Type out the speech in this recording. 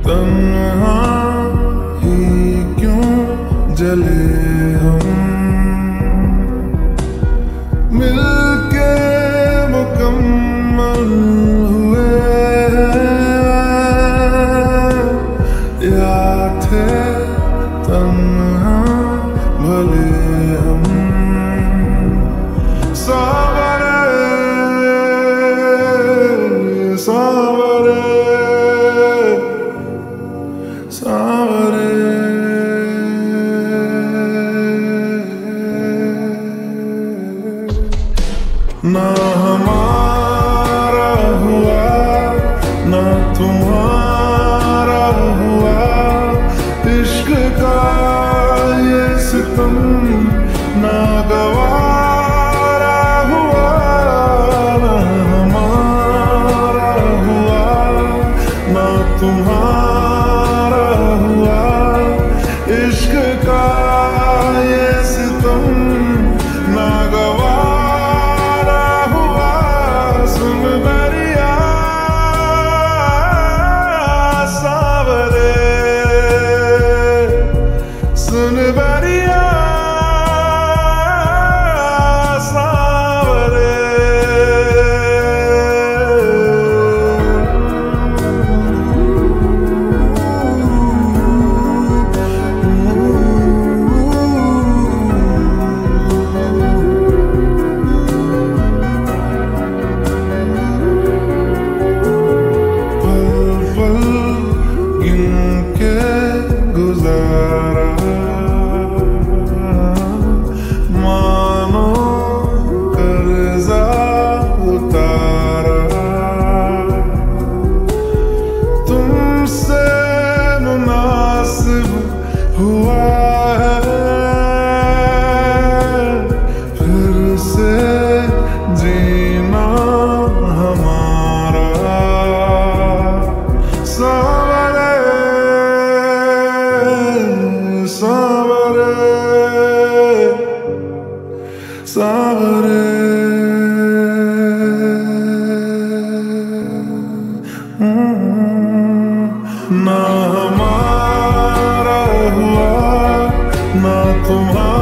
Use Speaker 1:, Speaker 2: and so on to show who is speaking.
Speaker 1: तन्हा ही क्यों जले हम, मिलके मुकम्मल हुए या थे तन्हा भले हम। सावरे सावरे सावरे ना हमारा हुआ ना तुम्हारा हुआ, इश्क का ये सितम ना गवारा हुआ। ना हमारा हुआ ना तुम्हारा हुआ, इश्क का ये सितम ना गवारा हुआ। सुन दरिया सावरे, सुन दरिया सावरे। गुजारा मानो कर्जा उतारा, तुमसे मुनासिब हुआ है फिर से जीना हमारा। सावरे सावरे सावरे ना हमारा हुआ ना तुम्हारा